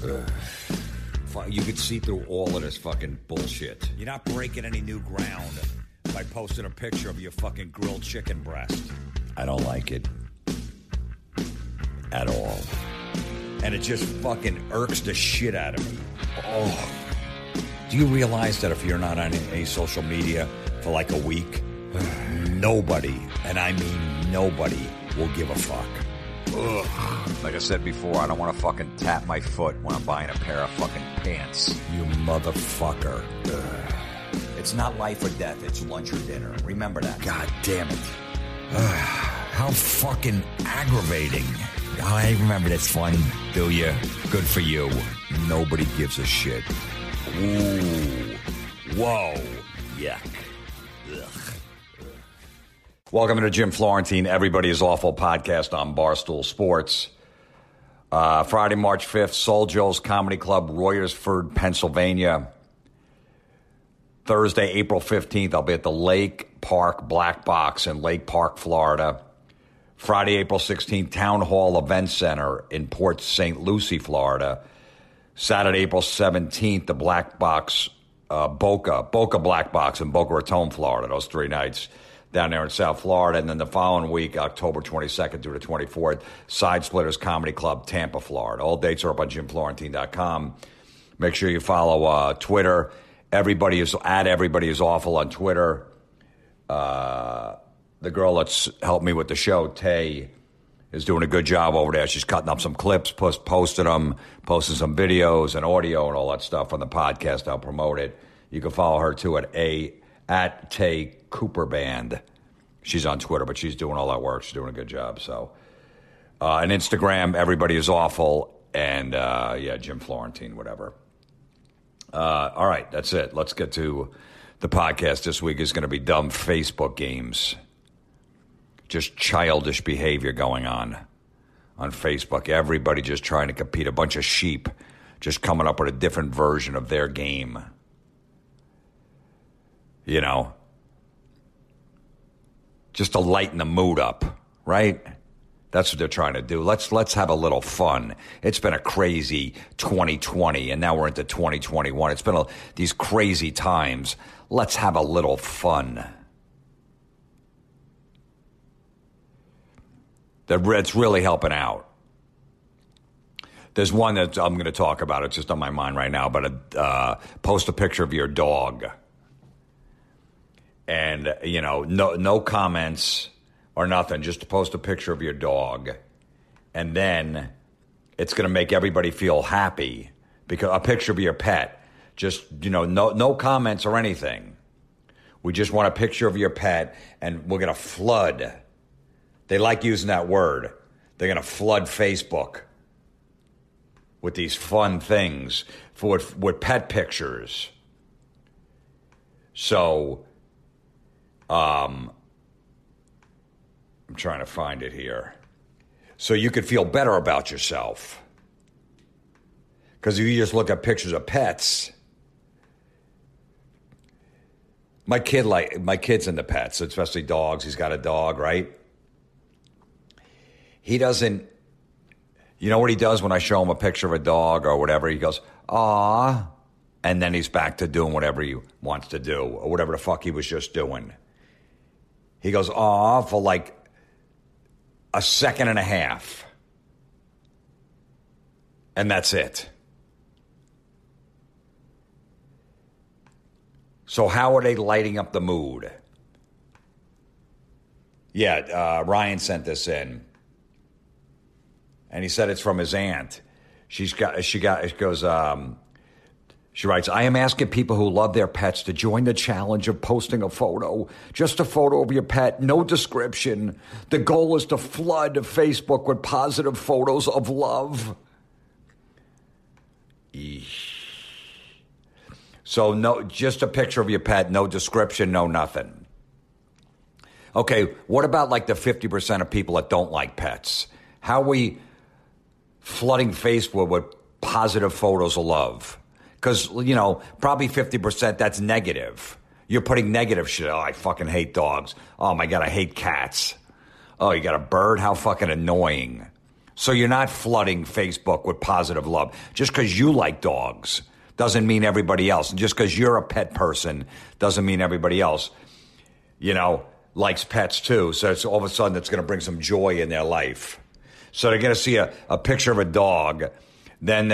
You could see through all of this fucking bullshit. You're not breaking any new ground by posting a picture of your fucking grilled chicken breast. I don't like it. At all. And it just fucking irks the shit out of me. Oh. Do you realize that if you're not on any social media for like a week, nobody, and I mean nobody, will give a fuck? Ugh. Like I said before, I don't want to fucking tap my foot when I'm buying a pair of fucking pants. You motherfucker. Ugh. It's not life or death, it's lunch or dinner. Remember that. God damn it. How fucking aggravating. I remember this one, do you? Good for you. Nobody gives a shit. Ooh. Whoa. Yuck. Ugh. Welcome to Jim Florentine, Everybody is Awful podcast on Barstool Sports. Friday, March 5th, Soul Joe's Comedy Club, Royersford, Pennsylvania. Thursday, April 15th, I'll be at the Lake Park Black Box in Lake Park, Florida. Friday, April 16th, Town Hall Event Center in Port St. Lucie, Florida. Saturday, April 17th, the Black Box, Boca Black Box in Boca Raton, Florida. Those 3 nights down there in South Florida. And then the following week, October 22nd through the 24th, Side Splitters Comedy Club, Tampa, Florida. All dates are up on JimFlorentine.com. Make sure you follow Twitter. Everybody is awful on Twitter. The girl that's helped me with the show, Tay, is doing a good job over there. She's cutting up some clips, posting some videos and audio and all that stuff on the podcast. I'll promote it. You can follow her too at Tay Cooper Band. She's on Twitter, but she's doing all that work. She's doing a good job. So, and Instagram, Everybody is Awful, and Jim Florentine, whatever. All right, that's it. Let's get to the podcast. This week is going to be dumb Facebook games. Just childish behavior going on Facebook. Everybody just trying to compete. A bunch of sheep just coming up with a different version of their game. You know, just to lighten the mood up, right? That's what they're trying to do. Let's have a little fun. It's been a crazy 2020, and now we're into 2021. It's been these crazy times. Let's have a little fun. That's really helping out. There's one that I'm going to talk about. It's just on my mind right now. But post a picture of your dog. And, no comments or nothing. Just to post a picture of your dog. And then it's going to make everybody feel happy. Because a picture of your pet. Just, no comments or anything. We just want a picture of your pet. And we're going to flood. They like using that word. They're going to flood Facebook with these fun things with pet pictures. So, I'm trying to find it here. So you could feel better about yourself. Because if you just look at pictures of pets, my kid's into pets, especially dogs. He's got a dog, right? He doesn't, you know what he does when I show him a picture of a dog or whatever? He goes, "Aw," and then he's back to doing whatever he wants to do or whatever the fuck he was just doing. He goes, "Aw," for like a second and a half. And that's it. So how are they lighting up the mood? Yeah, Ryan sent this in. And he said it's from his aunt. She writes, "I am asking people who love their pets to join the challenge of posting a photo. Just a photo of your pet, no description. The goal is to flood Facebook with positive photos of love." Eesh. So no, just a picture of your pet, no description, no nothing. Okay, what about like the 50% of people that don't like pets? How are we flooding Facebook with positive photos of love? Because, probably 50% that's negative. You're putting negative shit. "Oh, I fucking hate dogs. Oh, my God, I hate cats. Oh, you got a bird? How fucking annoying." So you're not flooding Facebook with positive love. Just because you like dogs doesn't mean everybody else. And just because you're a pet person doesn't mean everybody else, likes pets too. So it's all of a sudden it's going to bring some joy in their life. So they're going to see a picture of a dog. Then,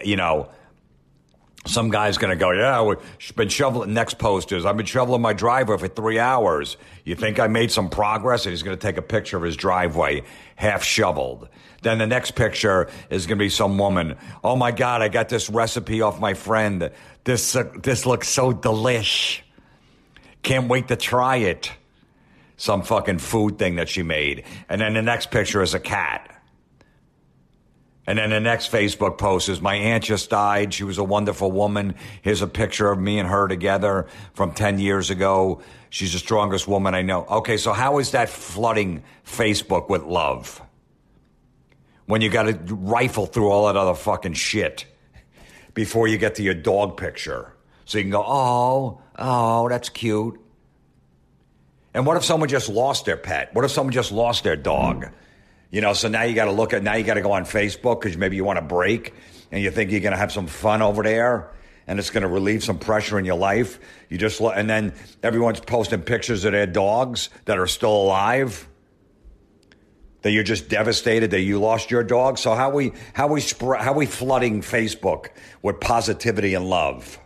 some guy's going to go, yeah, we've been shoveling. Next post is, I've been shoveling my driveway for 3 hours. You think I made some progress? And he's going to take a picture of his driveway half shoveled. Then the next picture is going to be some woman. Oh my God, I got this recipe off my friend. This looks so delish. Can't wait to try it. Some fucking food thing that she made. And then the next picture is a cat. And then the next Facebook post is, my aunt just died. She was a wonderful woman. Here's a picture of me and her together from 10 years ago. She's the strongest woman I know. Okay, so how is that flooding Facebook with love? When you got to rifle through all that other fucking shit before you get to your dog picture. So you can go, oh, that's cute. And what if someone just lost their pet? What if someone just lost their dog? So now you got to go on Facebook because maybe you want a break and you think you're going to have some fun over there and it's going to relieve some pressure in your life. And then everyone's posting pictures of their dogs that are still alive. That you're just devastated that you lost your dog. So how we flooding Facebook with positivity and love?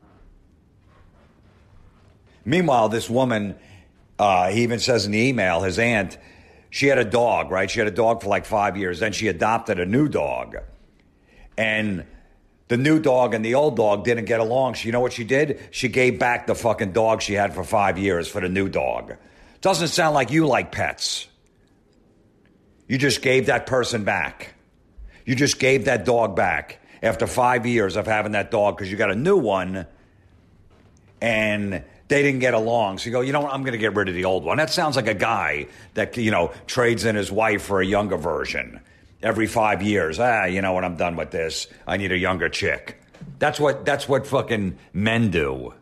Meanwhile, this woman, he even says in the email, his aunt, she had a dog, right? She had a dog for like 5 years. Then she adopted a new dog. And the new dog and the old dog didn't get along. So you know what she did? She gave back the fucking dog she had for 5 years for the new dog. Doesn't sound like you like pets. You just gave that person back. You just gave that dog back after 5 years of having that dog because you got a new one and they didn't get along. So you go, you know what, I'm going to get rid of the old one. That sounds like a guy that, trades in his wife for a younger version every 5 years. You know what, I'm done with this. I need a younger chick. That's what fucking men do.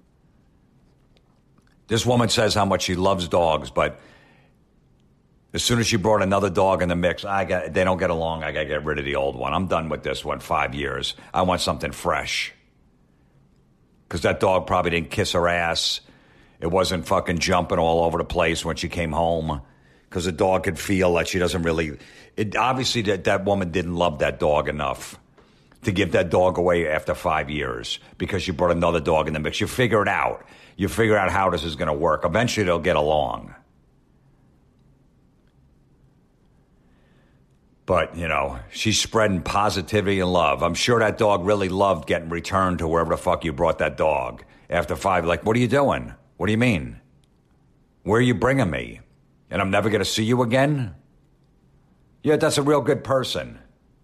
This woman says how much she loves dogs, but as soon as she brought another dog in the mix, they don't get along. I got to get rid of the old one. I'm done with this one. 5 years. I want something fresh. Because that dog probably didn't kiss her ass. It wasn't fucking jumping all over the place when she came home. Because the dog could feel that she doesn't really... Obviously, that woman didn't love that dog enough to give that dog away after 5 years. Because she brought another dog in the mix. You figure it out. You figure out how this is going to work. Eventually, they'll get along. But, she's spreading positivity and love. I'm sure that dog really loved getting returned to wherever the fuck you brought that dog. After 5, like, what are you doing? What do you mean? Where are you bringing me? And I'm never going to see you again? Yeah, that's a real good person.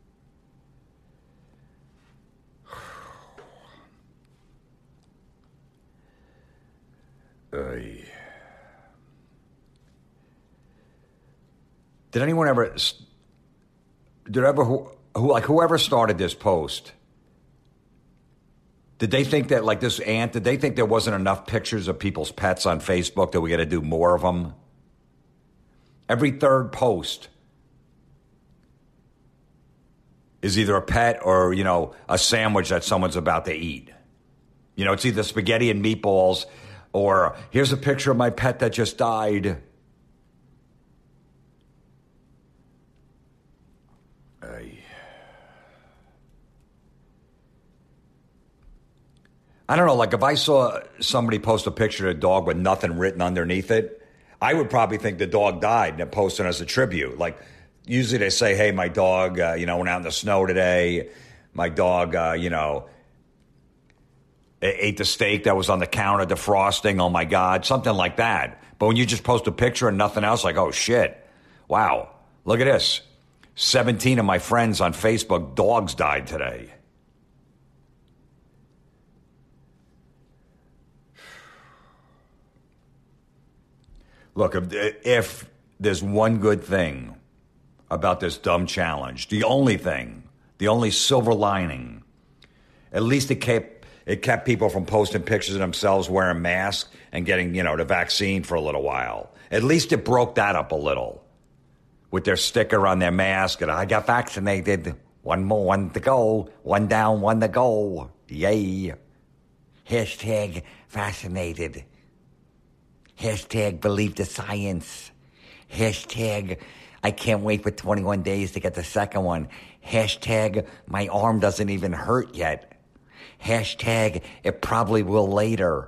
Did anyone ever... whoever started this post, did they think that, like this aunt, did they think there wasn't enough pictures of people's pets on Facebook that we got to do more of them? Every third post is either a pet or, a sandwich that someone's about to eat. It's either spaghetti and meatballs or here's a picture of my pet that just died. I don't know, like if I saw somebody post a picture of a dog with nothing written underneath it, I would probably think the dog died and post it as a tribute. Like usually they say, hey, my dog, went out in the snow today. My dog, ate the steak that was on the counter, defrosting. Oh my God, something like that. But when you just post a picture and nothing else, like, oh shit, wow, look at this. 17 of my friends on Facebook, dogs died today. Look, if there's one good thing about this dumb challenge, the only silver lining, at least it kept people from posting pictures of themselves wearing masks and getting, the vaccine for a little while. At least it broke that up a little. with their sticker on their mask, and I got vaccinated. One to go. One down, one to go. Yay. Hashtag vaccinated. Hashtag believe the science. Hashtag I can't wait for 21 days to get the second one. Hashtag my arm doesn't even hurt yet. Hashtag it probably will later.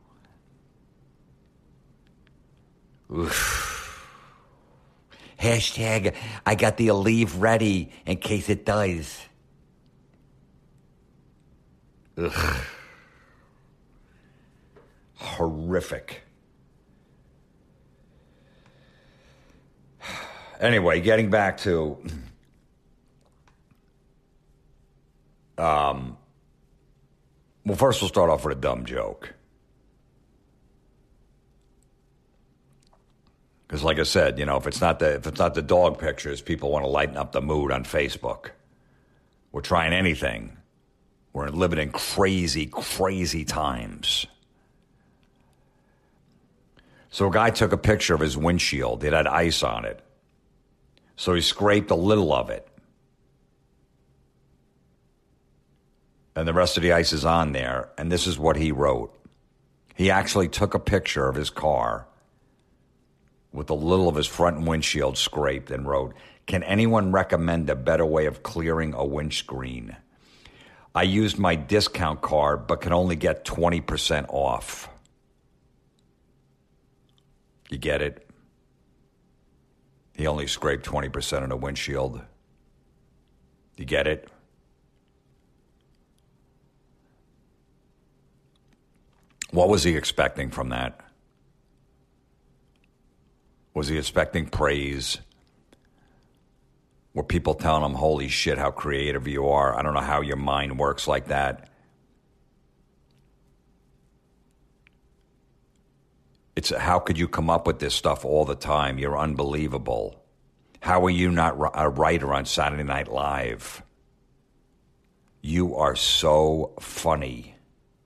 Oof. Hashtag I got the Aleve ready in case it does. Ugh. Horrific. Anyway, getting back to well, first we'll start off with a dumb joke. Because like I said, you know, if it's not the dog pictures, people want to lighten up the mood on Facebook. We're trying anything. We're living in crazy, crazy times. So a guy took a picture of his windshield. It had ice on it. So he scraped a little of it. And the rest of the ice is on there. And this is what he wrote. He actually took a picture of his car with a little of his front windshield scraped and wrote, "Can anyone recommend a better way of clearing a windscreen? I used my discount card but can only get 20% off." You get it? He only scraped 20% of the windshield. You get it? What was he expecting from that? Was he expecting praise? Were people telling him, holy shit, how creative you are? I don't know how your mind works like that. It's how could you come up with this stuff all the time? You're unbelievable. How are you not a writer on Saturday Night Live? You are so funny.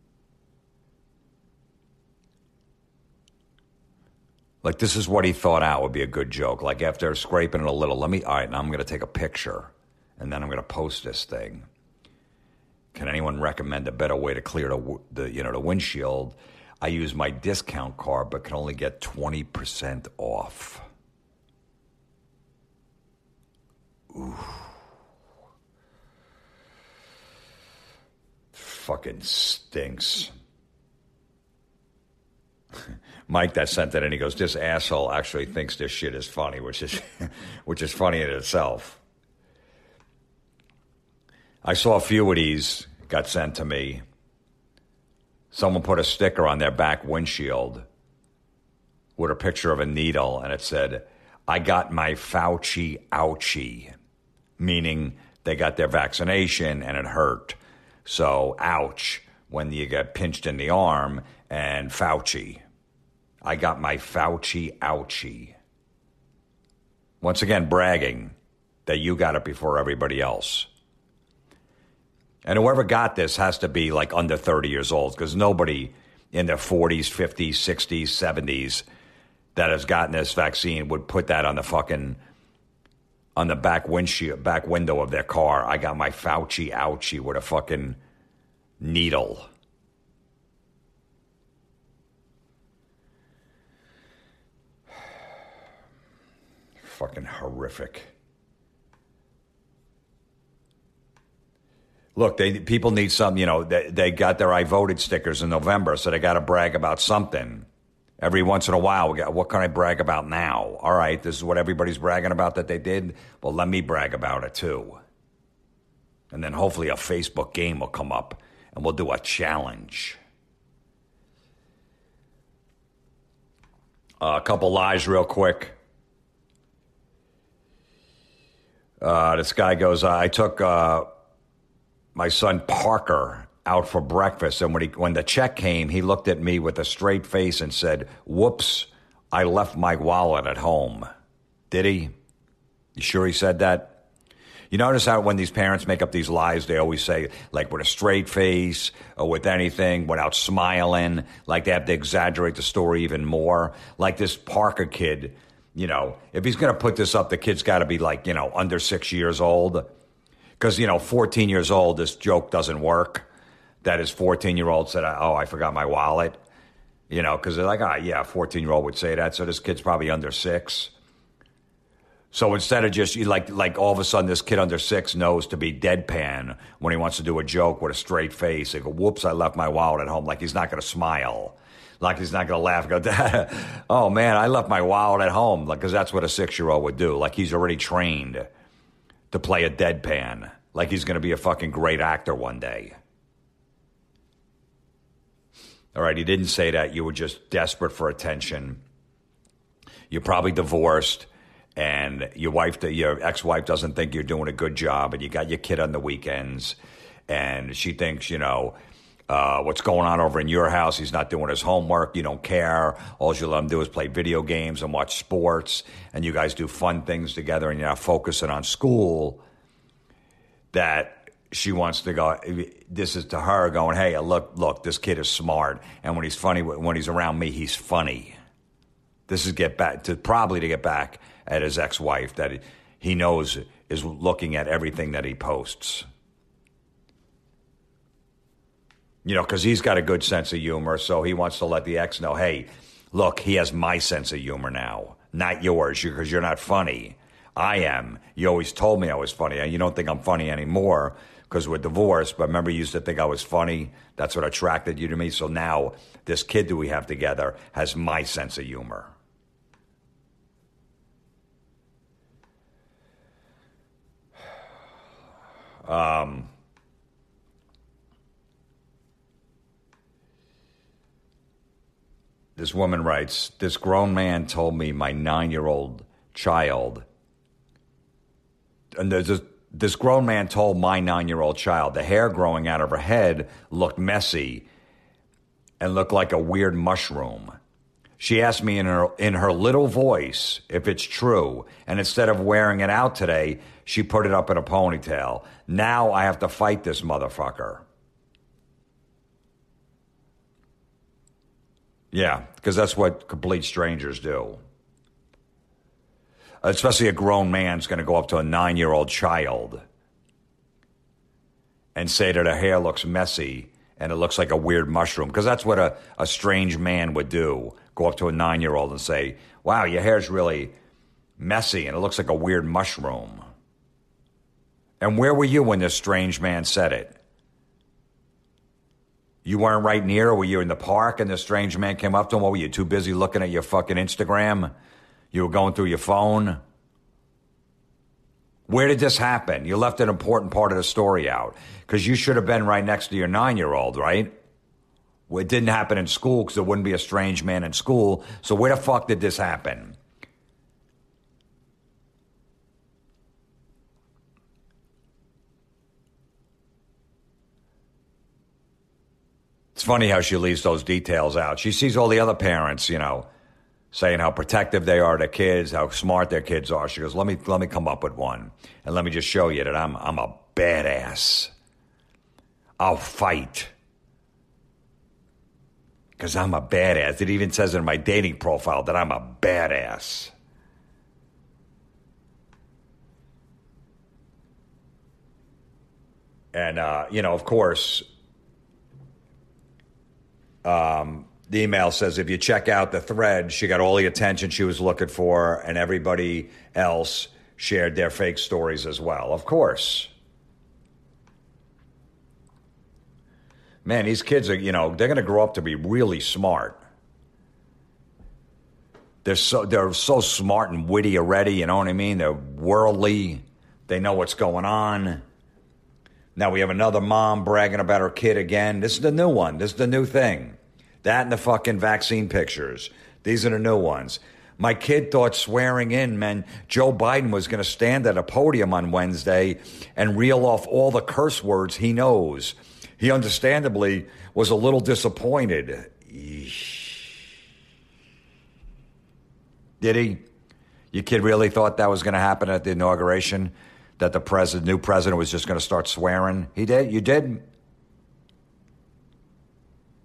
Like, this is what he thought out would be a good joke. Like, after scraping it a little, all right, now I'm going to take a picture, and then I'm going to post this thing. Can anyone recommend a better way to clear the windshield? I use my discount card, but can only get 20% off. Ooh. Fucking stinks. Mike that sent it in, he goes, this asshole actually thinks this shit is funny, which is funny in itself. I saw a few of these got sent to me. Someone put a sticker on their back windshield with a picture of a needle, and it said, I got my Fauci ouchie, meaning they got their vaccination and it hurt. So, ouch, when you get pinched in the arm, and Fauci. I got my Fauci ouchie. Once again, bragging that you got it before everybody else. And whoever got this has to be like under 30 years old, because nobody in their 40s, 50s, 60s, 70s that has gotten this vaccine would put that on the back window of their car. I got my Fauci ouchie with a fucking needle. Fucking horrific. Look, people need some, they got their I voted stickers in November, so they got to brag about something. Every once in a while, what can I brag about now? All right, this is what everybody's bragging about that they did. Well, let me brag about it too. And then hopefully a Facebook game will come up and we'll do a challenge. A couple lies real quick. This guy goes, I took my son Parker out for breakfast, and when the check came, he looked at me with a straight face and said, whoops, I left my wallet at home. Did he? You sure he said that? You notice how when these parents make up these lies, they always say, like, with a straight face or with anything, without smiling, like they have to exaggerate the story even more. Like this Parker kid, if he's going to put this up, the kid's got to be like, under 6 years old. Because, 14 years old, this joke doesn't work. That his 14-year-old said, oh, I forgot my wallet. Because they're like, yeah, a 14-year-old would say that. So this kid's probably under 6. So instead of just like all of a sudden this kid under 6 knows to be deadpan when he wants to do a joke with a straight face. They go, whoops, I left my wallet at home. Like he's not going to smile. Like he's not going to laugh and go, oh man, I left my wallet at home. Like, because that's what a 6-year-old would do. Like he's already trained to play a deadpan. Like he's going to be a fucking great actor one day. All right, he didn't say that. You were just desperate for attention. You're probably divorced. And your ex-wife doesn't think you're doing a good job, and you got your kid on the weekends, and she thinks, what's going on over in your house, he's not doing his homework, you don't care, all you let him do is play video games and watch sports, and you guys do fun things together, and you're not focusing on school, that she wants to go, this is to her going, hey, look, this kid is smart, and when he's funny, when he's around me, he's funny. This is to get back at his ex-wife that he knows is looking at everything that he posts. Because he's got a good sense of humor, so he wants to let the ex know, hey, look, he has my sense of humor now, not yours, because you're not funny. I am. You always told me I was funny, and you don't think I'm funny anymore because we're divorced, but remember you used to think I was funny? That's what attracted you to me, so now this kid that we have together has my sense of humor. This woman writes, this grown man told me my 9-year-old child, and this grown man told my 9-year-old child the hair growing out of her head looked messy and looked like a weird mushroom. She asked me in her little voice if it's true, and instead of wearing it out today, she put it up in a ponytail. Now I have to fight this motherfucker. Yeah, because that's what complete strangers do. Especially a grown man's going to go up to a 9-year-old child and say that her hair looks messy and it looks like a weird mushroom. Because that's what a strange man would do. Go up to a 9-year-old and say, wow, your hair's really messy and it looks like a weird mushroom. And where were you when this strange man said it? You weren't right near, or were you in the park and the strange man came up to him? Or were you too busy looking at your fucking Instagram? You were going through your phone? Where did this happen? You left an important part of the story out because you should have been right next to your 9-year-old, right? Well, it didn't happen in school because there wouldn't be a strange man in school. So where the fuck did this happen? It's funny how she leaves those details out. She sees all the other parents, saying how protective they are of their kids, how smart their kids are. She goes, let me come up with one. And let me just show you that I'm a badass. I'll fight. Because I'm a badass. It even says in my dating profile that I'm a badass. And, of course, the email says if you check out the thread, she got all the attention she was looking for, and everybody else shared their fake stories as well. Of course. Man, these kids are, they're going to grow up to be really smart. They're so smart and witty already, you know what I mean? They're worldly. They know what's going on. Now we have another mom bragging about her kid again. This is the new one. This is the new thing. That and the fucking vaccine pictures. These are the new ones. My kid thought swearing in meant Joe Biden was going to stand at a podium on Wednesday and reel off all the curse words he knows. He understandably was a little disappointed. Eesh. Did he? Your kid really thought that was going to happen at the inauguration? That the new president was just going to start swearing? He did? You did?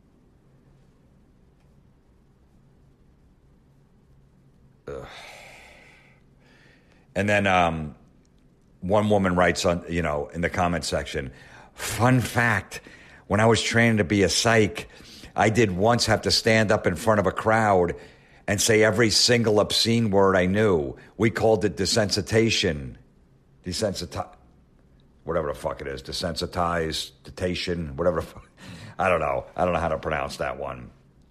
Ugh. And then one woman writes on, in the comment section, fun fact, when I was training to be a psych, I did once have to stand up in front of a crowd and say every single obscene word I knew. We called it desensitization. Whatever the fuck it is. Desensitization, whatever the fuck. I don't know. I don't know how to pronounce that one.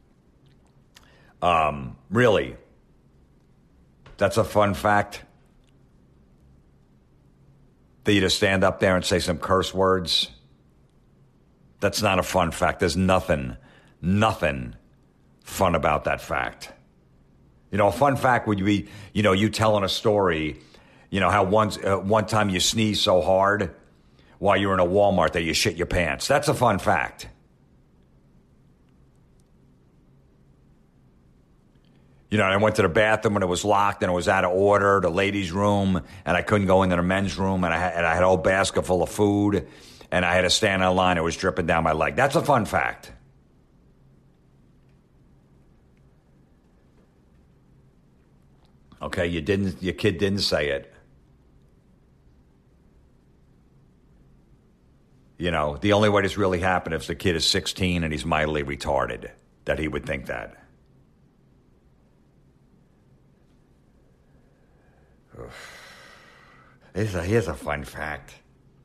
Really? That's a fun fact? That you just stand up there and say some curse words? That's not a fun fact. There's nothing fun about that fact. A fun fact would be, you telling a story, how one time you sneezed so hard while you were in a Walmart that you shit your pants. That's a fun fact. I went to the bathroom and it was locked and it was out of order, the ladies' room, and I couldn't go into the men's room, and I had a whole basket full of food, and I had to stand in line. It was dripping down my leg. That's a fun fact. Okay, your kid didn't say it. The only way this really happened if the kid is 16 and he's mildly retarded, that he would think that. Here's a fun fact.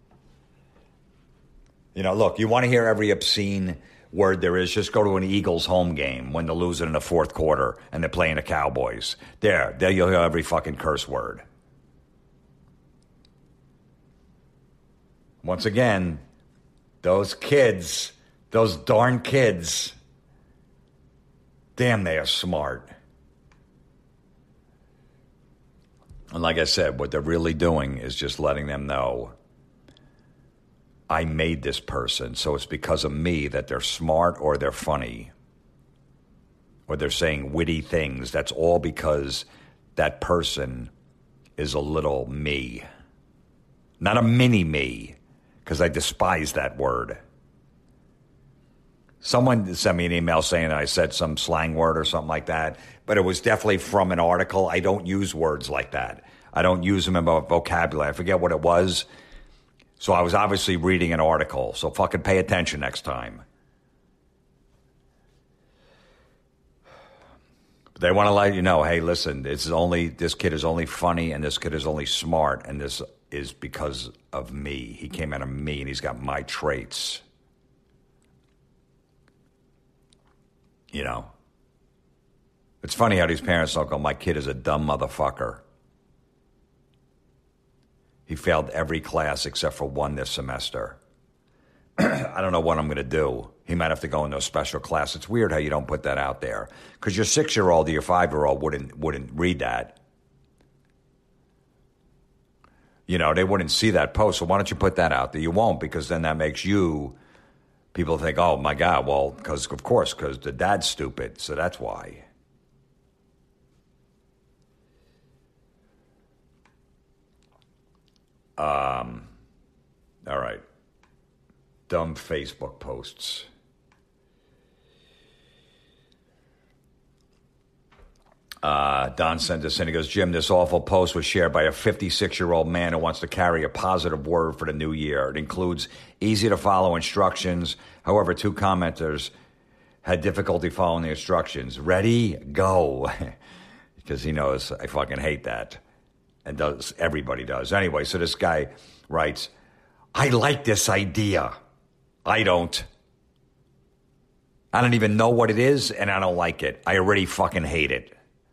Look, you want to hear every obscene word there is, just go to an Eagles home game when they're losing in the fourth quarter and they're playing the Cowboys. There you'll hear every fucking curse word. Once again, those darn kids, damn, they are smart. And like I said, what they're really doing is just letting them know, I made this person, so it's because of me that they're smart or they're funny or they're saying witty things. That's all because that person is a little me. Not a mini me, because I despise that word. Someone sent me an email saying I said some slang word or something like that, but it was definitely from an article. I don't use words like that. I don't use them in my vocabulary. I forget what it was. So I was obviously reading an article. So fucking pay attention next time. But they want to let you know, hey, listen, this kid is only funny and this kid is only smart, and this is because of me. He came out of me and he's got my traits. It's funny how these parents don't go, my kid is a dumb motherfucker. He failed every class except for one this semester. I don't know what I'm going to do. He might have to go into a special class. It's weird how you don't put that out there. Because your 6-year-old or your 5-year-old wouldn't read that. They wouldn't see that post. So why don't you put that out there? You won't, because then that makes people think, oh my God, well, because the dad's stupid. So that's why. All right. Dumb Facebook posts. Don sent this in. He goes, Jim, this awful post was shared by a 56-year-old man who wants to carry a positive word for the new year. It includes easy-to-follow instructions. However, 2 commenters had difficulty following the instructions. Ready? Go. Because he knows I fucking hate that. And everybody does. Anyway, so this guy writes, I like this idea. I don't. I don't even know what it is, and I don't like it. I already fucking hate it.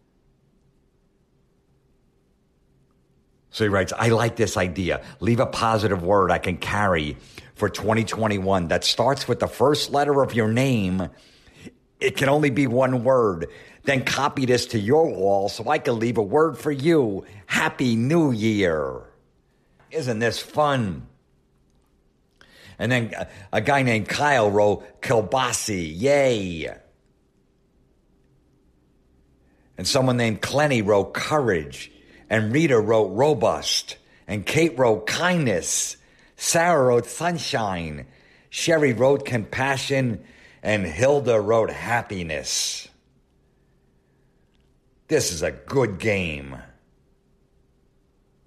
So he writes, I like this idea. Leave a positive word I can carry for 2021 that starts with the first letter of your name. It can only be one word. Then copy this to your wall so I can leave a word for you. Happy New Year. Isn't this fun? And then a guy named Kyle wrote Kilbasi. Yay. And someone named Clenny wrote courage. And Rita wrote robust. And Kate wrote kindness. Sarah wrote sunshine. Sherry wrote compassion. And Hilda wrote happiness. This is a good game.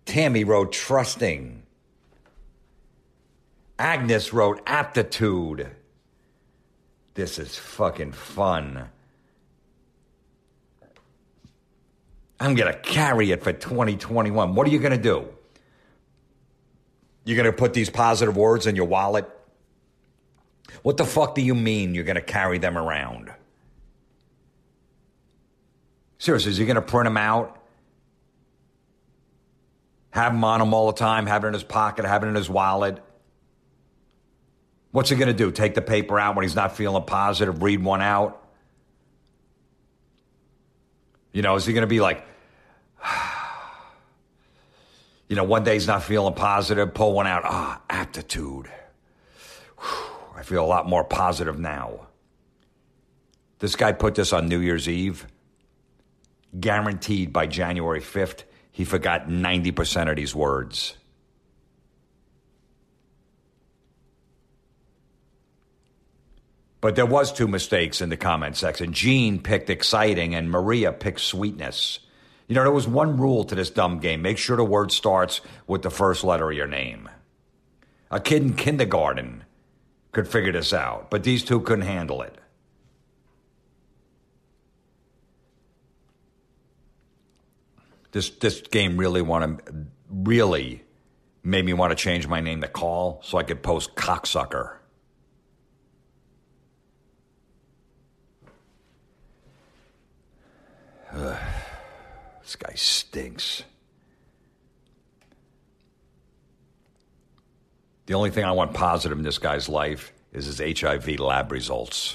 Tammy wrote trusting. Agnes wrote aptitude. This is fucking fun. I'm going to carry it for 2021. What are you going to do? You're going to put these positive words in your wallet? What the fuck do you mean you're going to carry them around? Seriously, is he going to print them out? Have them on him all the time, have it in his pocket, have it in his wallet? What's he going to do? Take the paper out when he's not feeling positive, read one out? You know, is he going to be like, you know, one day he's not feeling positive, pull one out. Aptitude. Whew, I feel a lot more positive now. This guy put this on New Year's Eve. Guaranteed by January 5th, he forgot 90% of these words. But there was 2 mistakes in the comment section. Jean picked exciting and Maria picked sweetness. You know, there was one rule to this dumb game. Make sure the word starts with the first letter of your name. A kid in kindergarten could figure this out, but these 2 couldn't handle it. This game really made me want to change my name to Call so I could post cocksucker. This guy stinks. The only thing I want positive in this guy's life is his HIV lab results.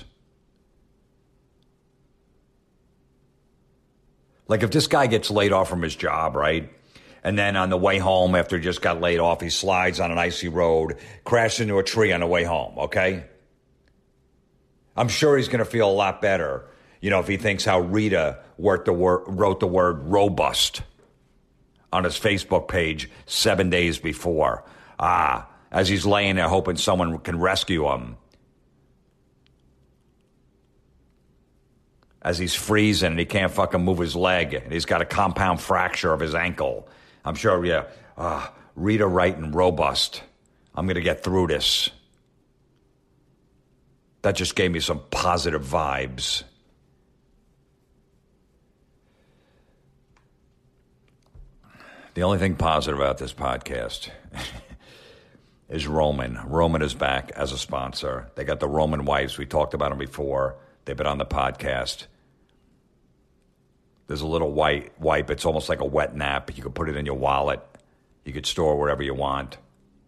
Like if this guy gets laid off from his job, right? And then on the way home after he just got laid off, he slides on an icy road, crashes into a tree on the way home, okay? I'm sure he's going to feel a lot better, you know, if he thinks how Rita wrote the word robust on his Facebook page 7 days before. As he's laying there hoping someone can rescue him. As he's freezing and he can't fucking move his leg and he's got a compound fracture of his ankle. I'm sure, Rita writing robust. I'm going to get through this. That just gave me some positive vibes. The only thing positive about this podcast is Roman. Roman is back as a sponsor. They got the Roman wipes. We talked about them before. They've been on the podcast. There's a little white wipe. It's almost like a wet nap. You can put it in your wallet. You could store wherever you want.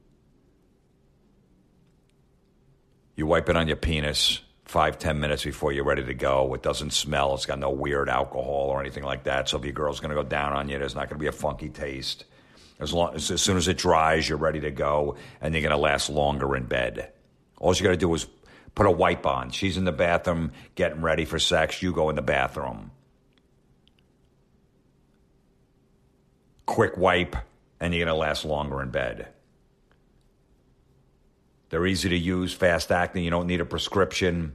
You wipe it on your penis 5-10 minutes before you're ready to go. It doesn't smell. It's got no weird alcohol or anything like that. So if your girl's going to go down on you, there's not going to be a funky taste. As soon as it dries, you're ready to go, and you're going to last longer in bed. All you got to do is put a wipe on. She's in the bathroom getting ready for sex. You go in the bathroom. Quick wipe, and you're going to last longer in bed. They're easy to use, fast acting. You don't need a prescription.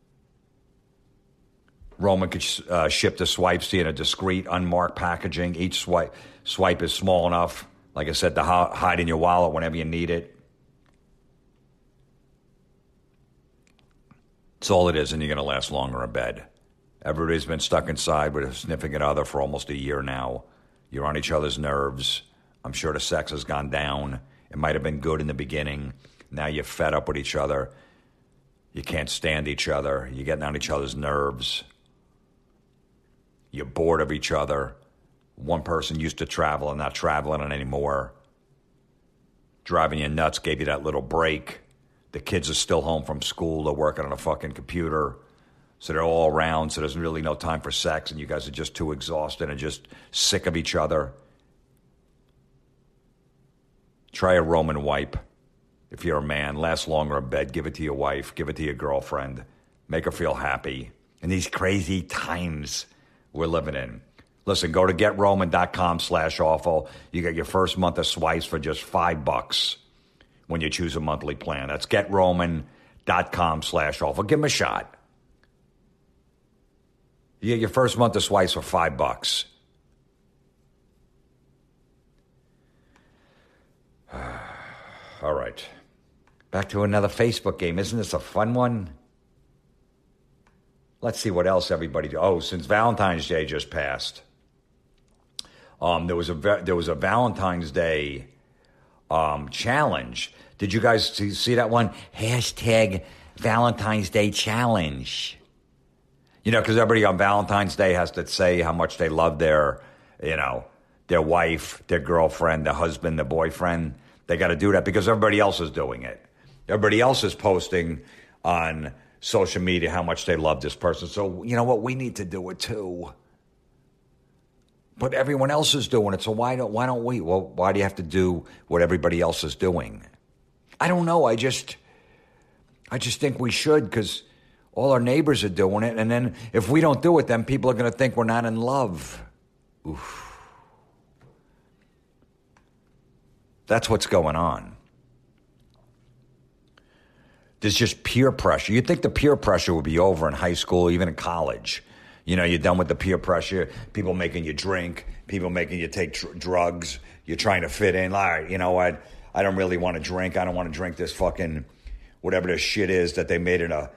Roman could ship the swipes to you in a discreet, unmarked packaging. Each swipe is small enough, like I said, to hide in your wallet whenever you need it. It's all it is, and you're going to last longer in bed. Everybody's been stuck inside with a significant other for almost a year now. You're on each other's nerves. I'm sure the sex has gone down. It might have been good in the beginning. Now you're fed up with each other. You can't stand each other. You're getting on each other's nerves. You're bored of each other. One person used to travel and not traveling anymore. Driving you nuts, gave you that little break. The kids are still home from school. They're working on a fucking computer. So they're all around, so there's really no time for sex, and you guys are just too exhausted and just sick of each other. Try a Roman wipe. If you're a man, last longer in bed. Give it to your wife. Give it to your girlfriend. Make her feel happy. In these crazy times we're living in. Listen, go to GetRoman.com/awful. You get your first month of swipes for just $5 when you choose a monthly plan. That's GetRoman.com/awful. Give them a shot. You get your first month of swipes for $5. All right. Back to another Facebook game. Isn't this a fun one? Let's see what else everybody... Oh, since Valentine's Day just passed, there was a Valentine's Day challenge. Did you guys see that one? Hashtag Valentine's Day challenge. You know, because everybody on Valentine's Day has to say how much they love their wife, their girlfriend, their husband, their boyfriend. They got to do that because everybody else is doing it. Everybody else is posting on social media how much they love this person. So, you know what? We need to do it too. But everyone else is doing it, so why don't we? Well, why do you have to do what everybody else is doing? I don't know. I just think we should because all our neighbors are doing it. And then if we don't do it, then people are going to think we're not in love. Oof. That's what's going on. There's just peer pressure. You'd think the peer pressure would be over in high school, even in college. You know, you're done with the peer pressure, people making you drink, people making you take drugs. You're trying to fit in. All right, you know what? I don't really want to drink. I don't want to drink this fucking whatever this shit is that they made in a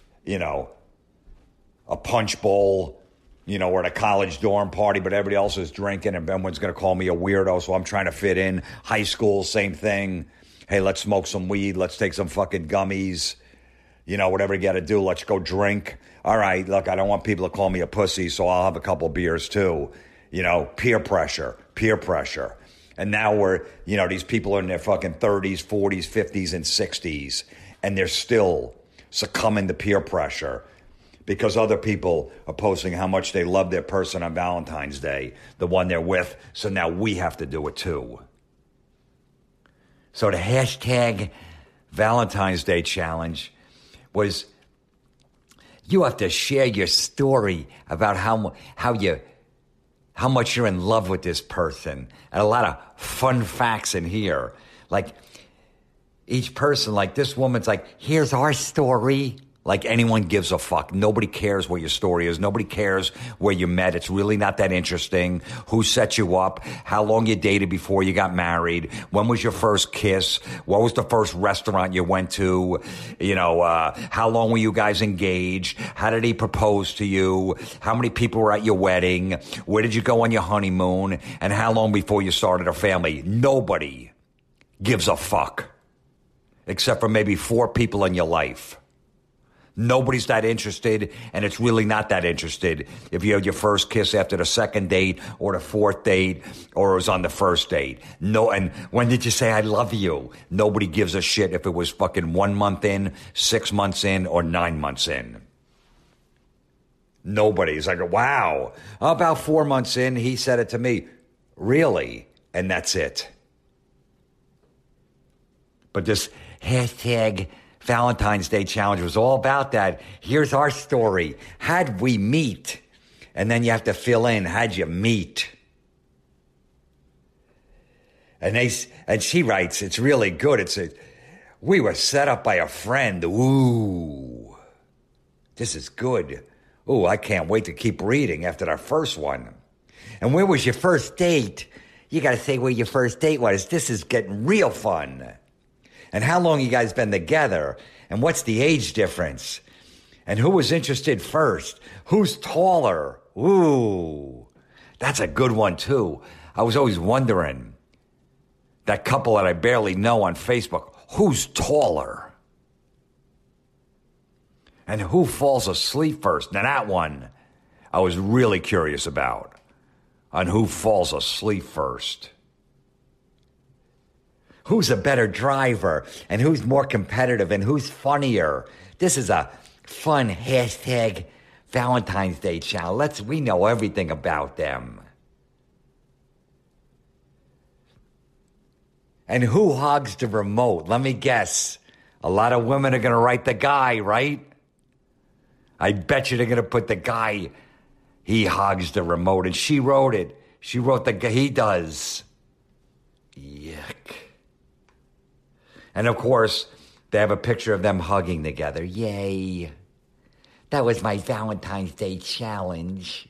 punch bowl, or at a college dorm party, but everybody else is drinking and everyone's going to call me a weirdo, so I'm trying to fit in. High school, same thing. Hey, let's smoke some weed. Let's take some fucking gummies. Whatever you got to do, let's go drink. All right, look, I don't want people to call me a pussy, so I'll have a couple beers too. Peer pressure. And now we're, these people are in their fucking 30s, 40s, 50s, and 60s, and they're still succumbing to peer pressure because other people are posting how much they love their person on Valentine's Day, the one they're with, so now we have to do it too. So the hashtag Valentine's Day challenge was you have to share your story about how much you're in love with this person. And a lot of fun facts in here. Like each person, like this woman's like, here's our story. Like anyone gives a fuck. Nobody cares what your story is. Nobody cares where you met. It's really not that interesting. Who set you up? How long you dated before you got married? When was your first kiss? What was the first restaurant you went to? How long were you guys engaged? How did he propose to you? How many people were at your wedding? Where did you go on your honeymoon? And how long before you started a family? Nobody gives a fuck. Except for maybe 4 people in your life. Nobody's that interested, and it's really not that interested if you had your first kiss after the second date or the 4th date or it was on the first date. No, and when did you say I love you? Nobody gives a shit if it was fucking 1 month in, 6 months in, or 9 months in. Nobody's like, wow. About 4 months in, he said it to me. Really? And that's it. But this hashtag Valentine's Day challenge was all about that. Here's our story. How'd we meet? And then you have to fill in, how'd you meet? And she writes, it's really good. We were set up by a friend. Ooh, this is good. Ooh, I can't wait to keep reading after our first one. And where was your first date? You got to say where your first date was. This is getting real fun. And how long you guys been together? And what's the age difference? And who was interested first? Who's taller? Ooh, that's a good one too. I was always wondering, that couple that I barely know on Facebook, who's taller? And who falls asleep first? Now that one, I was really curious about, on who falls asleep first. Who's a better driver, and who's more competitive, and who's funnier? This is a fun hashtag Valentine's Day challenge. We know everything about them. And who hogs the remote? Let me guess. A lot of women are going to write the guy, right? I bet you they're going to put the guy, he hogs the remote. And she wrote it. She wrote the guy, he does. Yuck. And of course, they have a picture of them hugging together. Yay. That was my Valentine's Day challenge.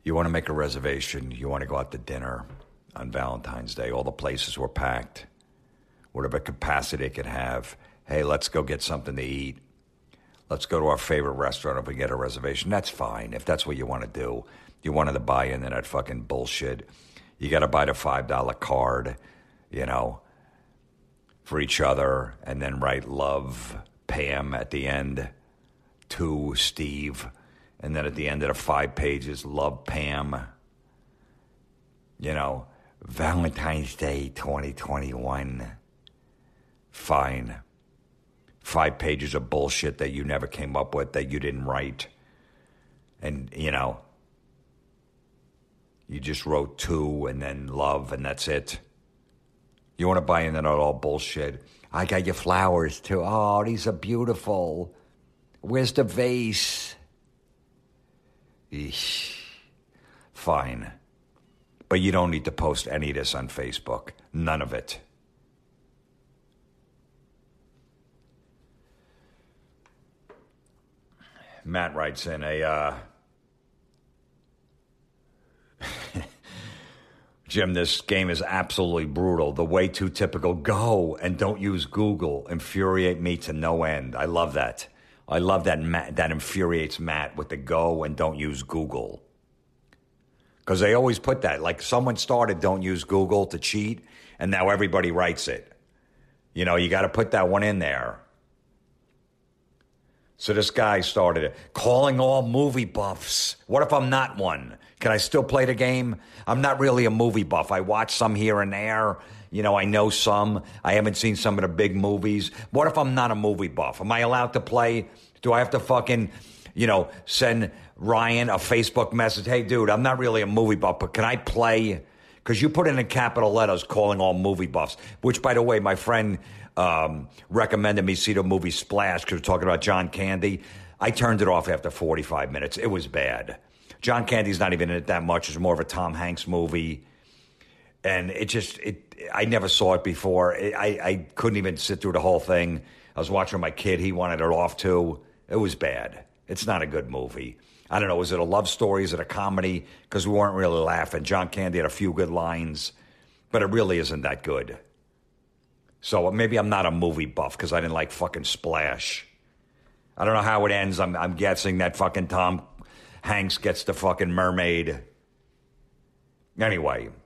You want to make a reservation. You want to go out to dinner on Valentine's Day. All the places were packed. Whatever capacity it could have. Hey, let's go get something to eat. Let's go to our favorite restaurant if we get a reservation. That's fine if that's what you want to do. You wanted to buy into that fucking bullshit. You got to buy the $5 card, for each other, and then write love, Pam at the end, to Steve. And then at the end of the 5 pages, love Pam. Valentine's Day 2021. Fine. 5 pages of bullshit that you never came up with, that you didn't write. And, you just wrote to and then love, and that's it. You want to buy into that all bullshit. I got you flowers, too. Oh, these are beautiful. Where's the vase? Eesh. Fine. But you don't need to post any of this on Facebook. None of it. Matt writes in Jim, this game is absolutely brutal. The way too typical. Go and don't use Google. Infuriate me to no end. I love that. I love that that infuriates Matt with the go and don't use Google. Because they always put that. Like someone started don't use Google to cheat, and now everybody writes it. You got to put that one in there. So this guy started it. Calling all movie buffs. What if I'm not one? Can I still play the game? I'm not really a movie buff. I watch some here and there. I know some. I haven't seen some of the big movies. What if I'm not a movie buff? Am I allowed to play? Do I have to fucking, send Ryan a Facebook message? Hey, dude, I'm not really a movie buff, but can I play? Because you put in capital letters, calling all movie buffs, which, by the way, my friend recommended me see the movie Splash because we're talking about John Candy. I turned it off after 45 minutes. It was bad. John Candy's not even in it that much. It's more of a Tom Hanks movie. And I never saw it before. I couldn't even sit through the whole thing. I was watching my kid. He wanted it off too. It was bad. It's not a good movie. I don't know. Is it a love story? Is it a comedy? Because we weren't really laughing. John Candy had a few good lines, but it really isn't that good. So maybe I'm not a movie buff because I didn't like fucking Splash. I don't know how it ends. I'm guessing that fucking Tom Hanks gets the fucking mermaid. Anyway,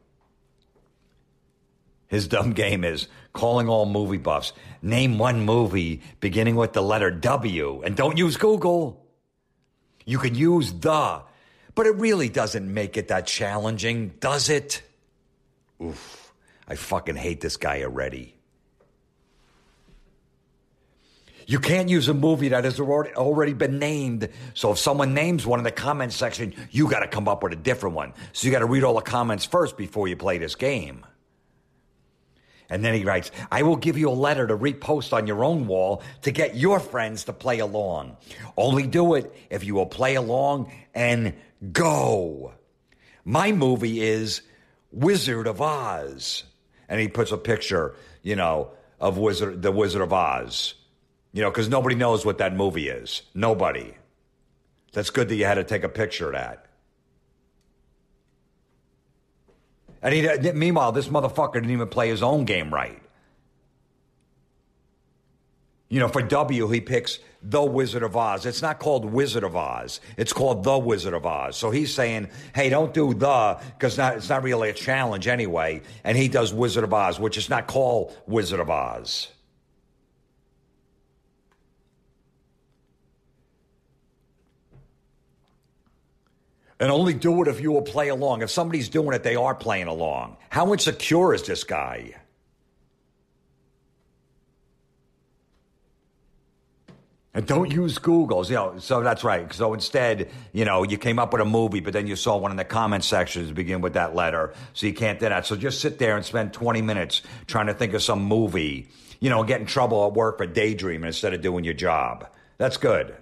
his dumb game is calling all movie buffs. Name one movie beginning with the letter W and don't use Google. You can use the, but it really doesn't make it that challenging, does it? Oof, I fucking hate this guy already. You can't use a movie that has already been named. So if someone names one in the comment section, you got to come up with a different one. So you got to read all the comments first before you play this game. And then he writes, I will give you a letter to repost on your own wall to get your friends to play along. Only do it if you will play along and go. My movie is Wizard of Oz. And he puts a picture, of the Wizard of Oz. Because nobody knows what that movie is. Nobody. That's good that you had to take a picture of that. And meanwhile, this motherfucker didn't even play his own game right. For W, he picks The Wizard of Oz. It's not called Wizard of Oz. It's called The Wizard of Oz. So he's saying, hey, don't do the, because it's not really a challenge anyway. And he does Wizard of Oz, which is not called Wizard of Oz. And only do it if you will play along. If somebody's doing it, they are playing along. How insecure is this guy? And don't use Google. So that's right. So instead, you came up with a movie, but then you saw one in the comment sections begin with that letter. So you can't do that. So just sit there and spend 20 minutes trying to think of some movie, get in trouble at work for daydreaming instead of doing your job. That's good.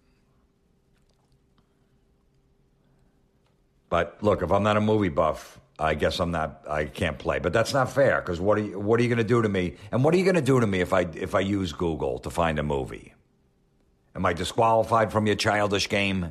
But look, if I'm not a movie buff, I guess I can't play. But that's not fair, because what are you going to do to me? And what are you going to do to me if I use Google to find a movie? Am I disqualified from your childish game?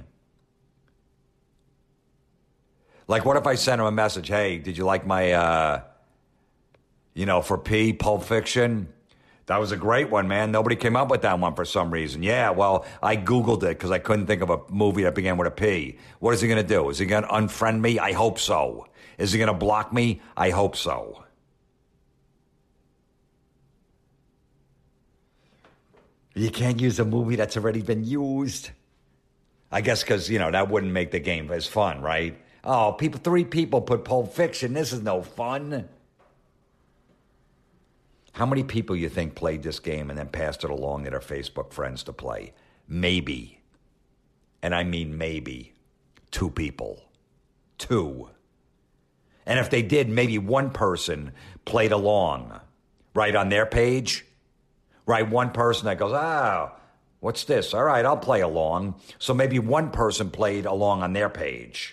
Like, what if I sent him a message? Hey, did you like my, for P, Pulp Fiction? That was a great one, man. Nobody came up with that one for some reason. Yeah, well, I Googled it because I couldn't think of a movie that began with a P. What is he going to do? Is he going to unfriend me? I hope so. Is he going to block me? I hope so. You can't use a movie that's already been used. I guess because, that wouldn't make the game as fun, right? Oh, 3 people put Pulp Fiction. This is no fun. How many people you think played this game and then passed it along to their Facebook friends to play? Maybe. And I mean maybe. 2 people. 2. And if they did, maybe one person played along, right, on their page. Right, one person that goes, what's this? All right, I'll play along. So maybe one person played along on their page.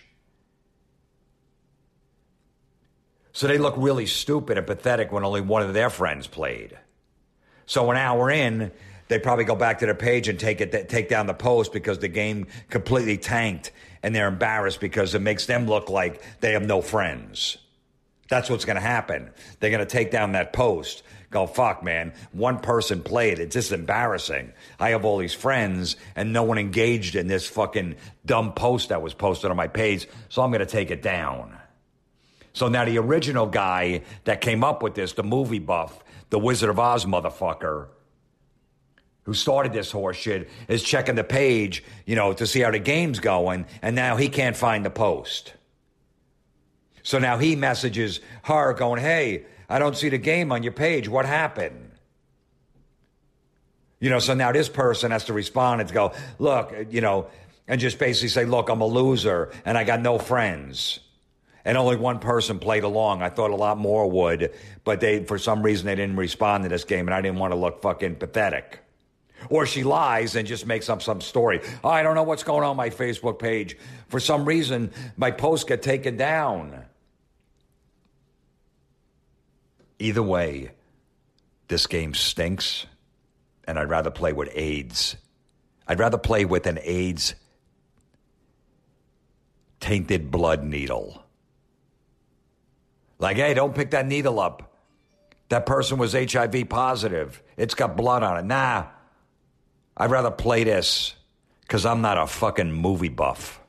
So they look really stupid and pathetic when only one of their friends played. So an hour in, they probably go back to their page and take down the post because the game completely tanked, and they're embarrassed because it makes them look like they have no friends. That's what's going to happen. They're going to take down that post. Go, fuck, man. One person played. It's just embarrassing. I have all these friends, and no one engaged in this fucking dumb post that was posted on my page, so I'm going to take it down. So now the original guy that came up with this, the movie buff, the Wizard of Oz motherfucker, who started this horse shit, is checking the page, to see how the game's going, and now he can't find the post. So now he messages her going, hey, I don't see the game on your page. What happened? So now this person has to respond and go, look, and just basically say, look, I'm a loser and I got no friends. And only one person played along. I thought a lot more would, but for some reason, they didn't respond to this game, and I didn't want to look fucking pathetic. Or she lies and just makes up some story. Oh, I don't know what's going on my Facebook page. For some reason, my posts get taken down. Either way, this game stinks, and I'd rather play with AIDS. I'd rather play with an AIDS tainted blood needle. Like, hey, don't pick that needle up. That person was HIV positive. It's got blood on it. Nah, I'd rather play this because I'm not a fucking movie buff.